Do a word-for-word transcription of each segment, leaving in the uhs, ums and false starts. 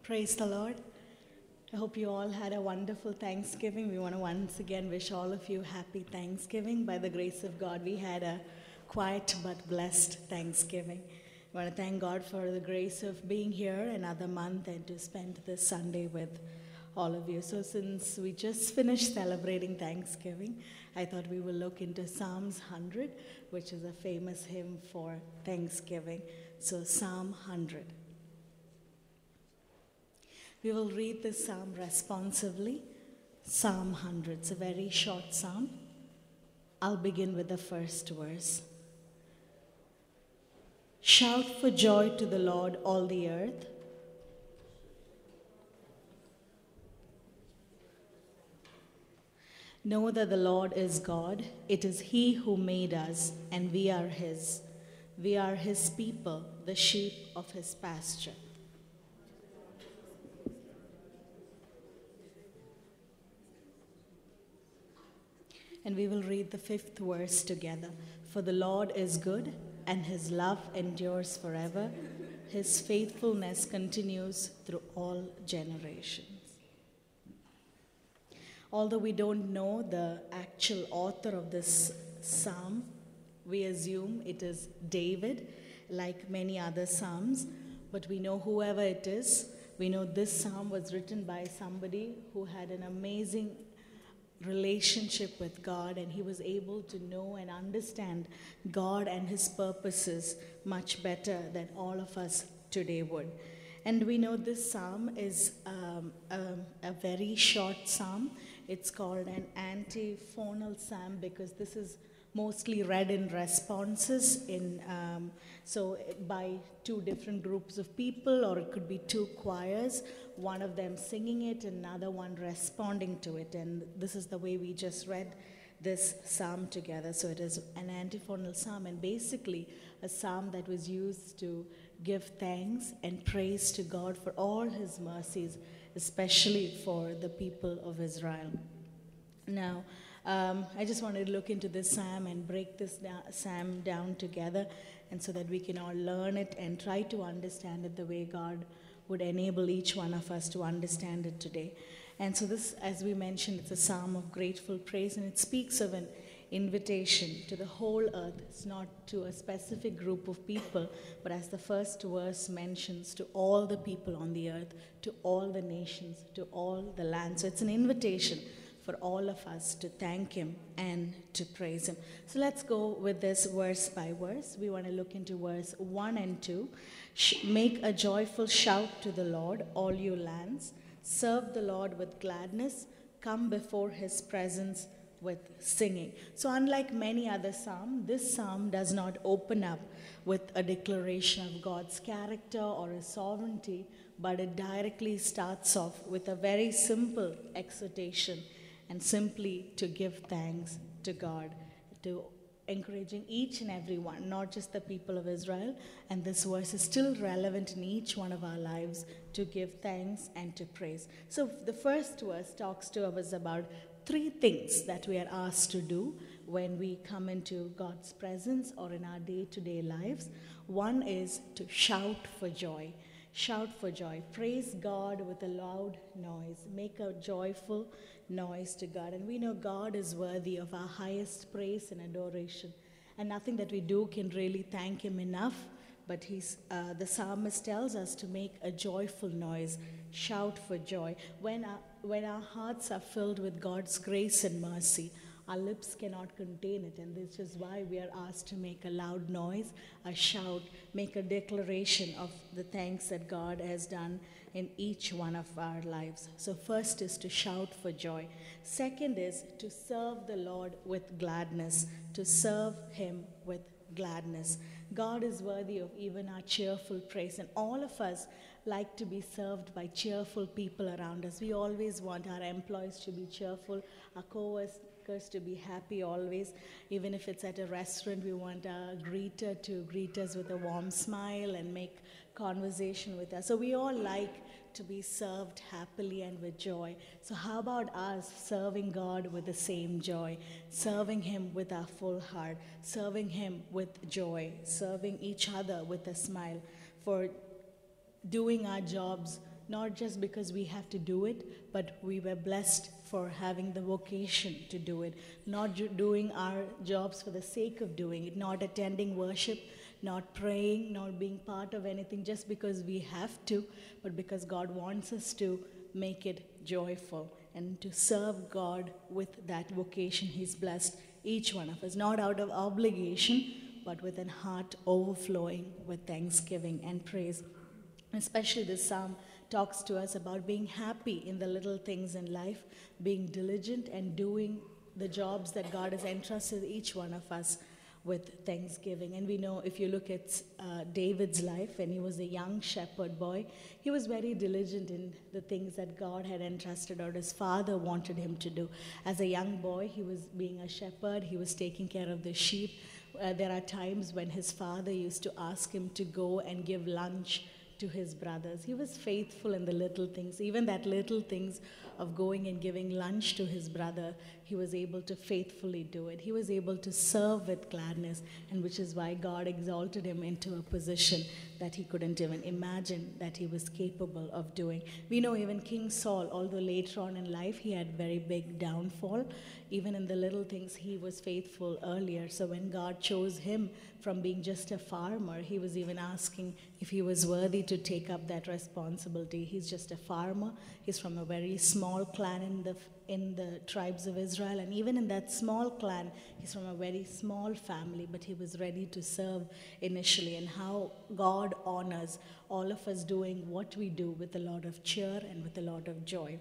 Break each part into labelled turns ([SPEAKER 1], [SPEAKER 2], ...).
[SPEAKER 1] Praise the Lord. I hope you all had a wonderful Thanksgiving. We want to once again wish all of you happy Thanksgiving. By the grace of God, we had a quiet but blessed Thanksgiving. I want to thank God for the grace of being here another month and to spend this Sunday with all of you. So since we just finished celebrating Thanksgiving, I thought we will look into Psalms one hundred, which is a famous hymn for Thanksgiving. So Psalm one hundred. We will read this psalm responsively. Psalm one hundred. It's a very short psalm. I'll begin with the first verse. Shout for joy to the Lord, all the earth. Know that the Lord is God. It is He who made us, and we are His. We are His people, the sheep of His pasture. And we will read the fifth verse together. For the Lord is good, and His love endures forever. His faithfulness continues through all generations. Although we don't know the actual author of this psalm, we assume it is David, like many other psalms. But we know whoever it is, we know this psalm was written by somebody who had an amazing relationship with God, and he was able to know and understand God and His purposes much better than all of us today would. And we know this psalm is um, a, a very short psalm. It's called an antiphonal psalm because this is mostly read in responses in um, so by two different groups of people, or it could be two choirs, one of them singing it, another one responding to it. And this is the way we just read this psalm together. So it is an antiphonal psalm, and basically a psalm that was used to give thanks and praise to God for all His mercies, especially for the people of Israel. Now, um, I just wanted to look into this psalm and break this da- psalm down together, and so that we can all learn it and try to understand it the way God would enable each one of us to understand it today. And so this, as we mentioned, it's a psalm of grateful praise, and it speaks of an invitation to the whole earth. It's not to a specific group of people, but as the first verse mentions, to all the people on the earth, to all the nations, to all the lands. So it's an invitation for all of us to thank Him and to praise Him. So let's go with this verse by verse. We want to look into verse one and two. Make a joyful shout to the Lord, all you lands. Serve the Lord with gladness. Come before His presence with singing. So unlike many other psalms, this psalm does not open up with a declaration of God's character or His sovereignty, but it directly starts off with a very simple exhortation, and simply to give thanks to God, to encouraging each and every one, not just the people of Israel. And this verse is still relevant in each one of our lives, to give thanks and to praise. So the first verse talks to us about three things that we are asked to do when we come into God's presence or in our day-to-day lives. One is to shout for joy. Shout for joy. Praise God with a loud noise. Make a joyful noise to God. And we know God is worthy of our highest praise and adoration. And nothing that we do can really thank Him enough. But he's, uh, the psalmist tells us to make a joyful noise. Shout for joy. When our, when our hearts are filled with God's grace and mercy, our lips cannot contain it, and this is why we are asked to make a loud noise, a shout, make a declaration of the thanks that God has done in each one of our lives. So first is to shout for joy. Second is to serve the Lord with gladness, to serve Him with gladness. God is worthy of even our cheerful praise, and all of us like to be served by cheerful people around us. We always want our employees to be cheerful, our co-workers to be happy always. Even if it's at a restaurant, we want our greeter to greet us with a warm smile and make conversation with us. So we all like to be served happily and with joy. So how about us serving God with the same joy, serving Him with our full heart, serving Him with joy, serving each other with a smile, for doing our jobs not just because we have to do it, but we were blessed for having the vocation to do it, not ju- doing our jobs for the sake of doing it, not attending worship, not praying, not being part of anything just because we have to, but because God wants us to make it joyful and to serve God with that vocation He's blessed each one of us, not out of obligation, but with a heart overflowing with thanksgiving and praise. Especially this psalm talks to us about being happy in the little things in life, being diligent and doing the jobs that God has entrusted each one of us with thanksgiving. And we know, if you look at uh, David's life, when he was a young shepherd boy, he was very diligent in the things that God had entrusted or his father wanted him to do. As a young boy, he was being a shepherd, he was taking care of the sheep. Uh, there are times when his father used to ask him to go and give lunch to his brothers. He was faithful in the little things, even that little things of going and giving lunch to his brother. He was able to faithfully do it. He was able to serve with gladness, and which is why God exalted him into a position that he couldn't even imagine that he was capable of doing. We know even King Saul, although later on in life he had very big downfall, even in the little things he was faithful earlier. So when God chose him from being just a farmer, he was even asking if he was worthy to take up that responsibility. He's just a farmer. He's from a very small clan in the in the tribes of Israel, and even in that small clan, he's from a very small family, but he was ready to serve initially. And how God honors all of us doing what we do with a lot of cheer and with a lot of joy.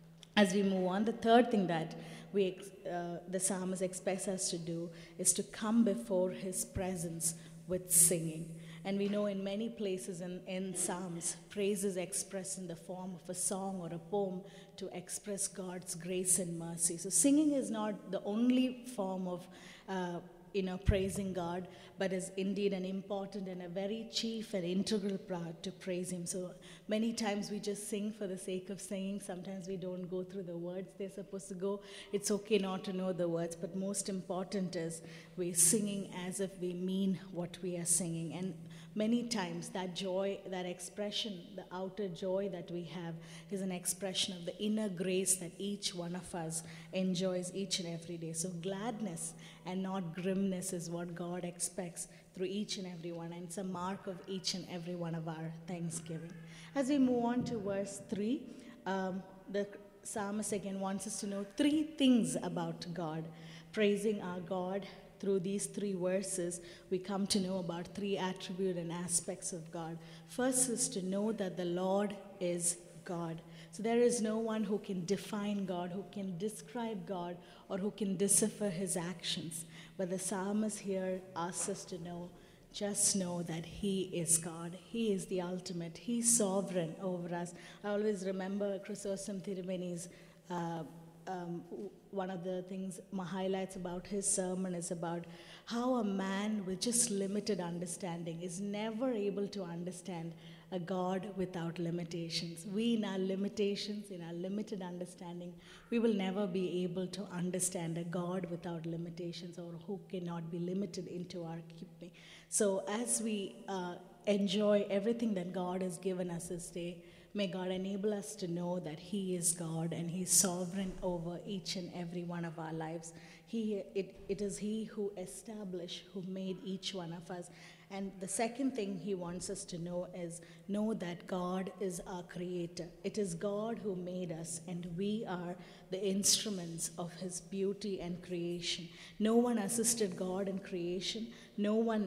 [SPEAKER 1] As we move on, the third thing that we, uh, the psalmist expects us to do is to come before his presence with singing. And we know in many places in, in Psalms, praise is expressed in the form of a song or a poem to express God's grace and mercy. So singing is not the only form of uh, you know, praising God, but is indeed an important and a very chief and integral part to praise Him. So many times we just sing for the sake of singing. Sometimes we don't go through the words they're supposed to go. It's okay not to know the words, but most important is we're singing as if we mean what we are singing. And many times that joy, that expression, the outer joy that we have is an expression of the inner grace that each one of us enjoys each and every day. So gladness and not grimness is what God expects through each and every one, and it's a mark of each and every one of our thanksgiving. As we move on to verse three, um, the psalmist again wants us to know three things about God. Praising our God, through these three verses, we come to know about three attributes and aspects of God. First is to know that the Lord is God. So there is no one who can define God, who can describe God, or who can decipher his actions. But the psalmist here asks us to know, just know that He is God. He is the ultimate. He's sovereign over us. I always remember Chrysostom Thirumeni's uh, Um, one of the things, my highlights about his sermon is about how a man with just limited understanding is never able to understand a God without limitations. We, in our limitations, in our limited understanding, we will never be able to understand a God without limitations, or who cannot be limited into our keeping. So as we uh, enjoy everything that God has given us this day, may God enable us to know that He is God and He's sovereign over each and every one of our lives. He, it, it is He who established, who made each one of us. And the second thing He wants us to know is know that God is our creator. It is God who made us, and we are the instruments of His beauty and creation. No one assisted God in creation. No one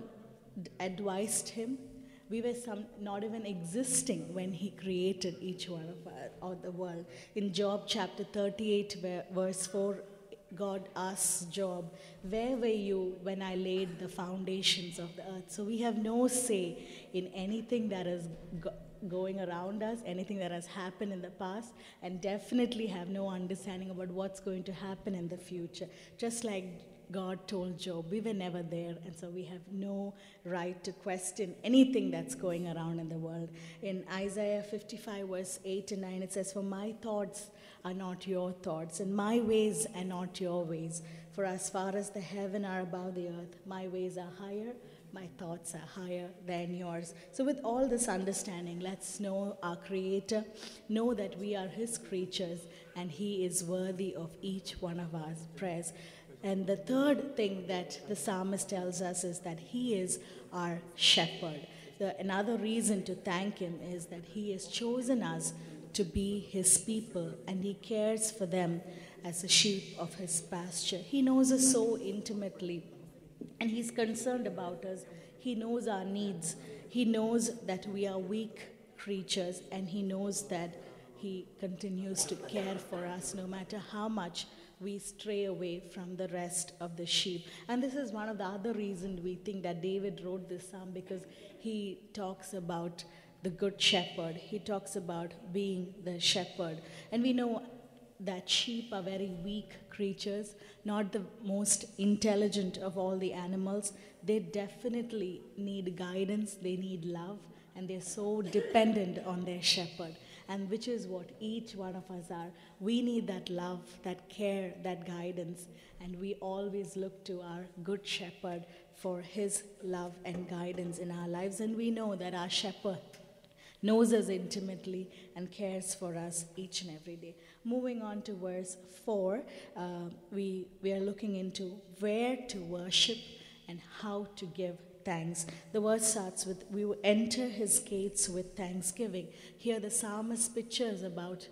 [SPEAKER 1] advised Him. We were some, not even existing when He created each one of us, or the world. In Job chapter thirty-eight, verse four, God asks Job, where were you when I laid the foundations of the earth? So we have no say in anything that is go- going around us, anything that has happened in the past, and definitely have no understanding about what's going to happen in the future. Just like God told Job, we were never there, and so we have no right to question anything that's going around in the world. In Isaiah fifty-five, verse eight to nine, it says, for my thoughts are not your thoughts, and my ways are not your ways. For as far as the heaven are above the earth, my ways are higher, My thoughts are higher than yours. So, with all this understanding, let's know our Creator, know that we are His creatures, and He is worthy of each one of our prayers. And the third thing that the psalmist tells us is that He is our shepherd. The, another reason to thank Him is that He has chosen us to be His people, and He cares for them as a sheep of His pasture. He knows us so intimately, and He's concerned about us. He knows our needs. He knows that we are weak creatures, and He knows that He continues to care for us no matter how much we stray away from the rest of the sheep. And this is one of the other reasons we think that David wrote this psalm, because he talks about the good shepherd. He talks about being the shepherd. And we know that sheep are very weak creatures, not the most intelligent of all the animals. They definitely need guidance, they need love, and they're so dependent on their shepherd. And which is what each one of us are. We need that love, that care, that guidance, and we always look to our good shepherd for his love and guidance in our lives. And we know that our shepherd knows us intimately and cares for us each and every day. Moving on to verse four, uh, we, we are looking into where to worship and how to give thanks. The verse starts with, we will enter his gates with thanksgiving. Here the psalmist pictures about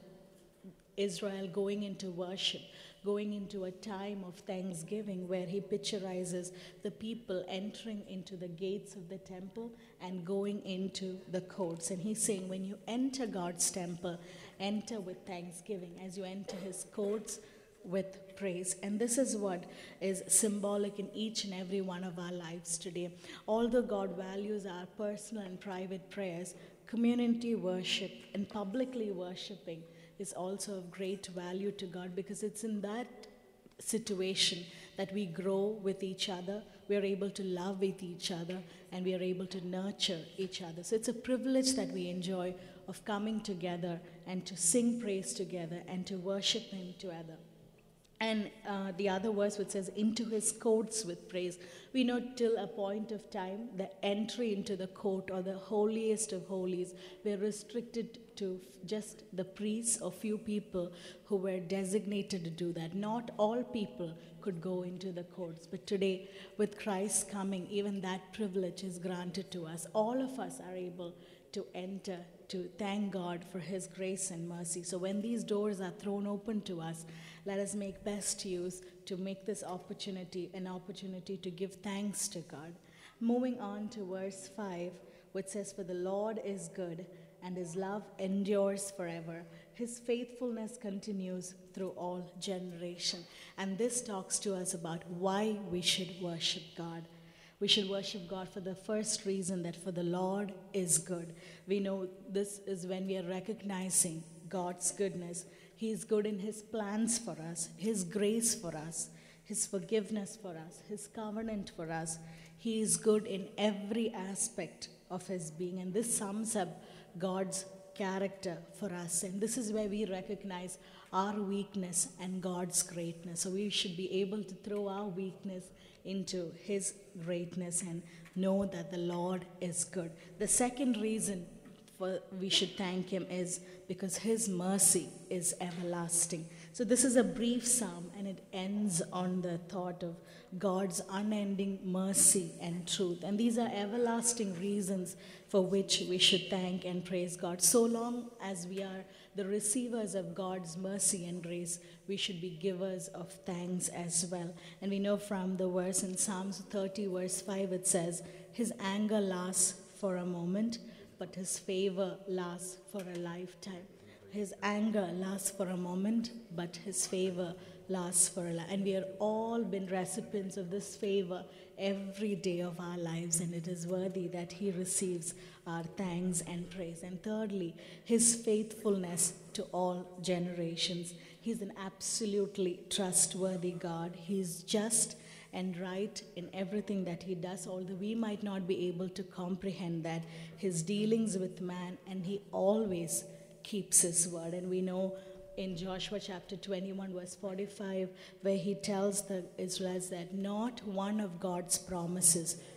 [SPEAKER 1] Israel going into worship, going into a time of thanksgiving, where he picturizes the people entering into the gates of the temple and going into the courts. And he's saying, when you enter God's temple, enter with thanksgiving. As you enter his courts, with praise. And this is what is symbolic in each and every one of our lives today. Although God values our personal and private prayers, community worship and publicly worshiping is also of great value to God, because it's in that situation that we grow with each other, we are able to love with each other, and we are able to nurture each other. So it's a privilege that we enjoy of coming together and to sing praise together and to worship him together. And uh, the other verse which says, into his courts with praise. We know till a point of time, the entry into the court or the holiest of holies were restricted to just the priests or few people who were designated to do that. Not all people could go into the courts. But today, with Christ coming, even that privilege is granted to us. All of us are able to enter, to thank God for his grace and mercy. So when these doors are thrown open to us, let us make best use to make this opportunity an opportunity to give thanks to God. Moving on to verse five, which says, for the Lord is good, and his love endures forever. His faithfulness continues through all generation. And this talks to us about why we should worship God. We should worship God for the first reason, that for the Lord is good. We know this is when we are recognizing God's goodness. He is good in his plans for us, his grace for us, his forgiveness for us, his covenant for us. He is good in every aspect of his being. And this sums up God's character for us. And this is where we recognize our weakness and God's greatness. So we should be able to throw our weakness into his greatness and know that the Lord is good. The second reason for we should thank him is because his mercy is everlasting. So this is a brief psalm, and it ends on the thought of God's unending mercy and truth. And these are everlasting reasons for which we should thank and praise God. So long as we are the receivers of God's mercy and grace, we should be givers of thanks as well. And we know from the verse in Psalms thirty, verse five, it says, his anger lasts for a moment, but his favor lasts for a lifetime. His anger lasts for a moment, but his favor lasts for a life. And we have all been recipients of this favor every day of our lives, and it is worthy that he receives our thanks and praise. And thirdly, his faithfulness to all generations. He's an absolutely trustworthy God. He's just and right in everything that he does, although we might not be able to comprehend that, his dealings with man, and he always keeps his word. And we know in Joshua chapter twenty-one, verse forty-five, where he tells the Israelites that not one of God's promises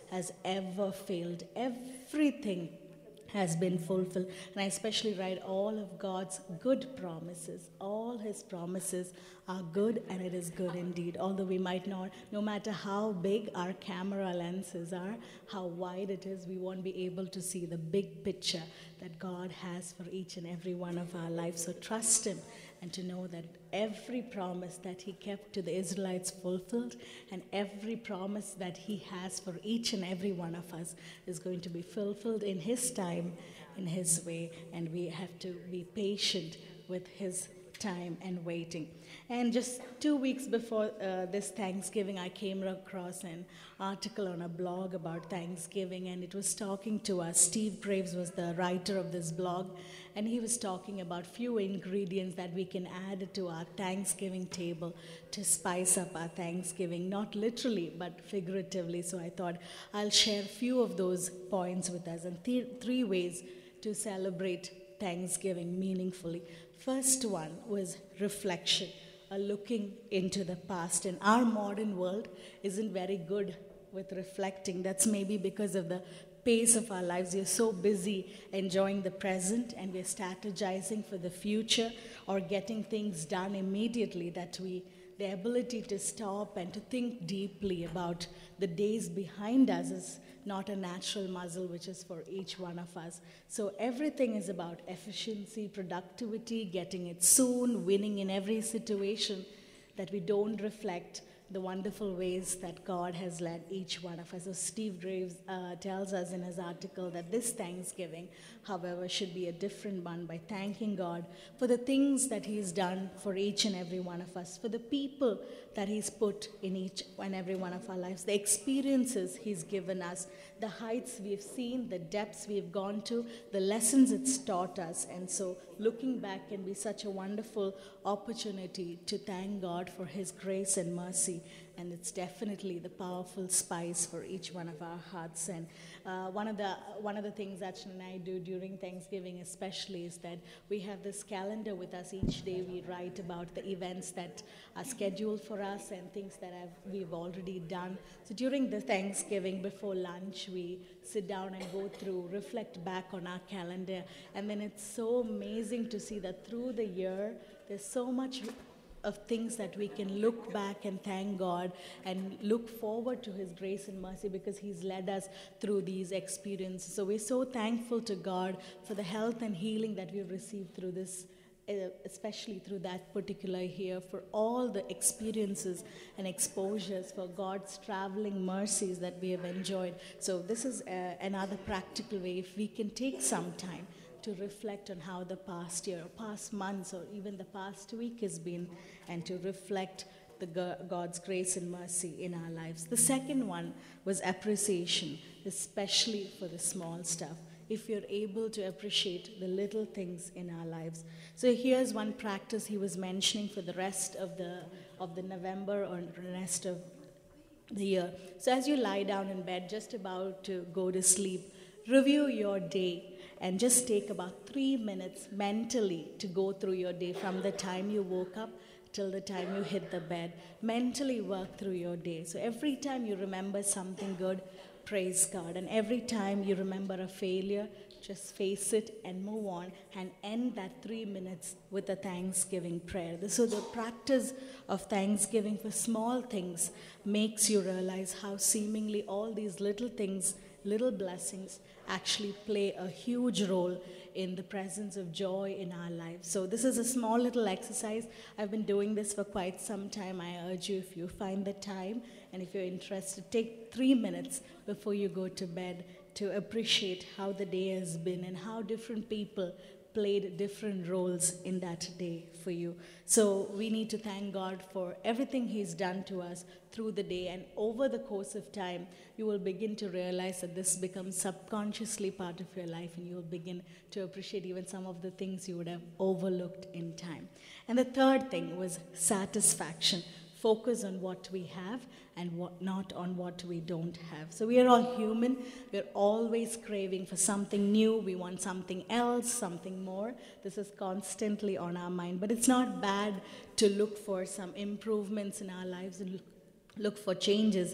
[SPEAKER 1] has ever failed. Everything has been fulfilled. And I especially write all of God's good promises. All his promises are good, and it is good indeed. Although we might not, no matter how big our camera lenses are, how wide it is, we won't be able to see the big picture that God has for each and every one of our lives. So trust him, and to know that every promise that he kept to the Israelites fulfilled, and every promise that he has for each and every one of us is going to be fulfilled in his time, in his way, and we have to be patient with his time and waiting. And just two weeks before uh, this Thanksgiving, I came across an article on a blog about Thanksgiving, and it was talking to us. Steve Graves was the writer of this blog, and he was talking about few ingredients that we can add to our Thanksgiving table to spice up our Thanksgiving, not literally but figuratively. So I thought I'll share a few of those points with us, and th- three ways to celebrate Thanksgiving meaningfully. First one was reflection, a looking into the past. And our modern world isn't very good with reflecting. That's maybe because of the pace of our lives. We are so busy enjoying the present, and we're strategizing for the future or getting things done immediately, that we the ability to stop and to think deeply about the days behind us is not a natural muscle which is for each one of us. So everything is about efficiency, productivity, getting it soon, winning in every situation, that we don't reflect the wonderful ways that God has led each one of us. So Steve Graves uh, tells us in his article that this Thanksgiving, however, should be a different one, by thanking God for the things that he's done for each and every one of us, for the people that he's put in each and every one of our lives, the experiences he's given us, the heights we've seen, the depths we've gone to, the lessons it's taught us. And so looking back can be such a wonderful opportunity to thank God for his grace and mercy. And it's definitely the powerful spice for each one of our hearts. And uh, one of the one of the things that Shan and I do during Thanksgiving especially is that we have this calendar with us. Each day we write about the events that are scheduled for us and things that I've, we've already done. So during the Thanksgiving, before lunch, we sit down and go through, reflect back on our calendar. And then it's so amazing to see that through the year, there's so much of things that we can look back and thank God and look forward to his grace and mercy, because he's led us through these experiences. So we're so thankful to God for the health and healing that we've received through this, especially through that particular year, for all the experiences and exposures, for God's traveling mercies that we have enjoyed. So this is uh, another practical way. If we can take some time to reflect on how the past year, or past months, or even the past week has been, and to reflect the God's grace and mercy in our lives. The second one was appreciation, especially for the small stuff. If you're able to appreciate the little things in our lives. So here's one practice he was mentioning for the rest of the of the November or the rest of the year. So as you lie down in bed, just about to go to sleep, review your day and just take about three minutes mentally to go through your day, from the time you woke up till the time you hit the bed. Mentally work through your day. So every time you remember something good, praise God. And every time you remember a failure, just face it and move on, and end that three minutes with a Thanksgiving prayer. So the practice of Thanksgiving for small things makes you realize how seemingly all these little things, little blessings, actually play a huge role in the presence of joy in our lives. So this is a small little exercise. I've been doing this for quite some time. I urge you, if you find the time and if you're interested, take three minutes before you go to bed to appreciate how the day has been and how different people played different roles in that day for you. So we need to thank God for everything he's done to us through the day, and over the course of time, you will begin to realize that this becomes subconsciously part of your life, and you'll begin to appreciate even some of the things you would have overlooked in time. And the third thing was satisfaction. Focus on what we have and what, not on what we don't have. So we are all human. We're always craving for something new. We want something else, something more. This is constantly on our mind. But it's not bad to look for some improvements in our lives and look, look for changes.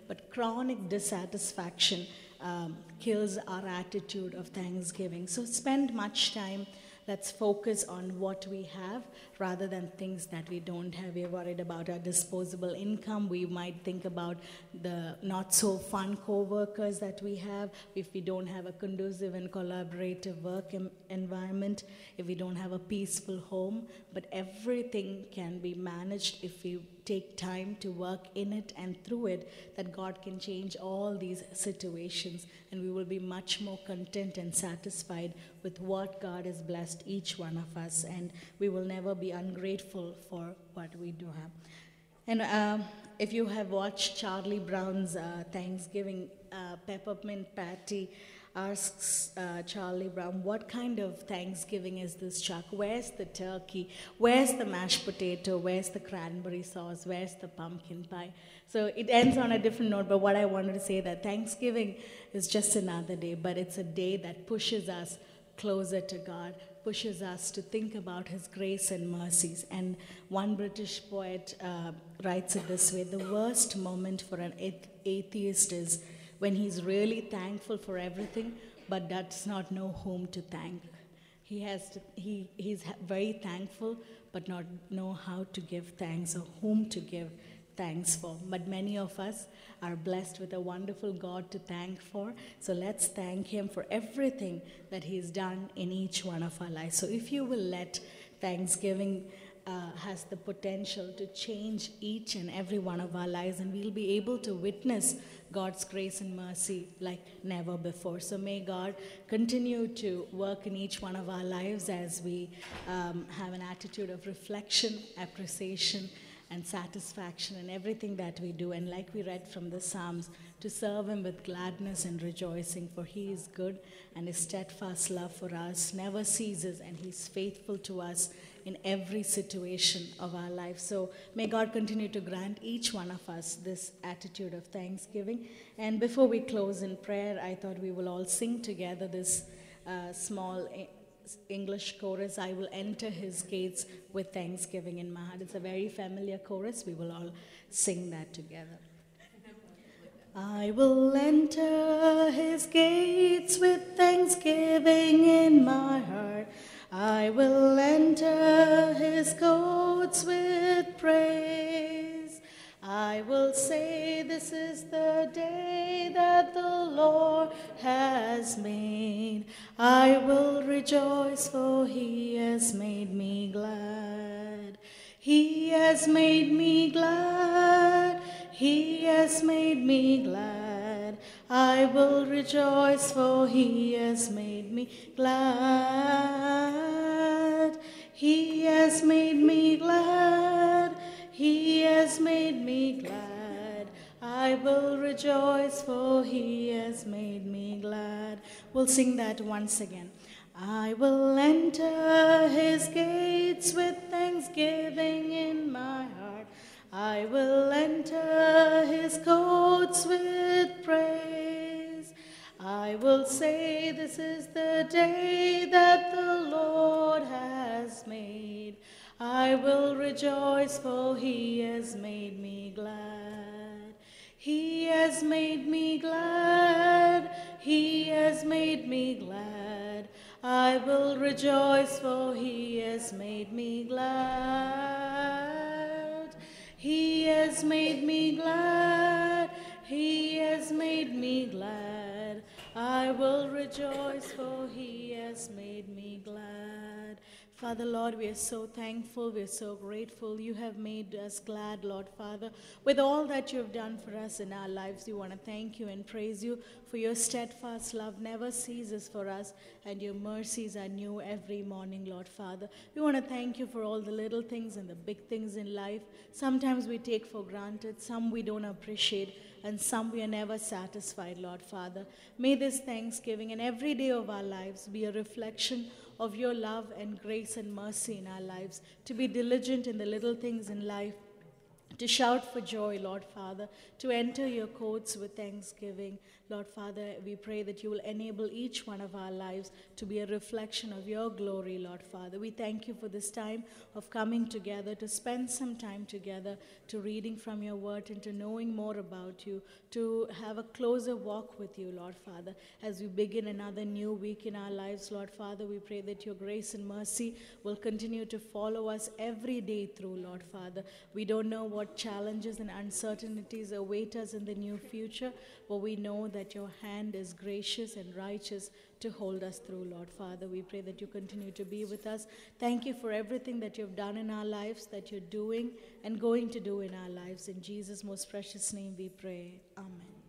[SPEAKER 1] but chronic dissatisfaction um, kills our attitude of thanksgiving. So spend much time. Let's focus on what we have rather than things that we don't have. We're worried about our disposable income. We might think about the not so fun co-workers that we have. If we don't have a conducive and collaborative work em- environment, if we don't have a peaceful home, but everything can be managed if we take time to work in it and through it, that God can change all these situations, and we will be much more content and satisfied with what God has blessed each one of us, and we will never be ungrateful for what we do have. And um, if you have watched Charlie Brown's uh, Thanksgiving, uh, Peppermint Patty asks uh, Charlie Brown, what kind of Thanksgiving is this, Chuck? Where's the turkey? Where's the mashed potato? Where's the cranberry sauce? Where's the pumpkin pie? So it ends on a different note, but what I wanted to say that Thanksgiving is just another day, but it's a day that pushes us closer to God, pushes us to think about His grace and mercies. And one British poet uh, writes it this way: the worst moment for an ath- atheist is when he's really thankful for everything, but does not know whom to thank. He has to, he, he's very thankful, but not know how to give thanks or whom to give thanks for. But many of us are blessed with a wonderful God to thank for. So let's thank Him for everything that He's done in each one of our lives. So if you will let Thanksgiving Uh, has the potential to change each and every one of our lives, and we'll be able to witness God's grace and mercy like never before. So may God continue to work in each one of our lives as we um, have an attitude of reflection, appreciation, and satisfaction in everything that we do. And like we read from the Psalms, to serve Him with gladness and rejoicing, for He is good, and His steadfast love for us never ceases, and He's faithful to us in every situation of our life. So may God continue to grant each one of us this attitude of thanksgiving. And before we close in prayer, I thought we will all sing together this uh, small English chorus, I will enter His gates with thanksgiving in my heart. It's a very familiar chorus. We will all sing that together. I will enter His gates with thanksgiving in my heart. I will enter His courts with praise. I will say, this is the day that the Lord has made. I will rejoice, for He has made me glad. He has made me glad. He has made me glad. I will rejoice, for He has made me glad. He has made me glad. He has made me glad. I will rejoice, for He has made me glad. We'll sing that once again. I will enter His gates with thanksgiving in my heart. I will enter His courts with praise. I will say, this is the day that the Lord has made. I will rejoice, for He has made me glad. He has made me glad. He has made me glad. I will rejoice, for He has made me glad. He has made me glad. He has made me glad. I will rejoice, for He has made me glad. Father, Lord, we are so thankful, we are so grateful. You have made us glad, Lord Father. With all that you have done for us in our lives, we want to thank you and praise you, for your steadfast love never ceases for us, and your mercies are new every morning, Lord Father. We want to thank you for all the little things and the big things in life. Sometimes we take for granted, some we don't appreciate, and some we are never satisfied, Lord Father. May this Thanksgiving and every day of our lives be a reflection of your love and grace and mercy in our lives, to be diligent in the little things in life, to shout for joy, Lord Father, to enter your courts with thanksgiving. Lord Father, we pray that you will enable each one of our lives to be a reflection of your glory, Lord Father. We thank you for this time of coming together, to spend some time together, to reading from your word and to knowing more about you, to have a closer walk with you, Lord Father. As we begin another new week in our lives, Lord Father, we pray that your grace and mercy will continue to follow us every day through, Lord Father. We don't know what challenges and uncertainties await us in the new future, but we know that your hand is gracious and righteous to hold us through, Lord Father. We pray that you continue to be with us. Thank you for everything that you've done in our lives, that you're doing and going to do in our lives. In Jesus' most precious name we pray. Amen.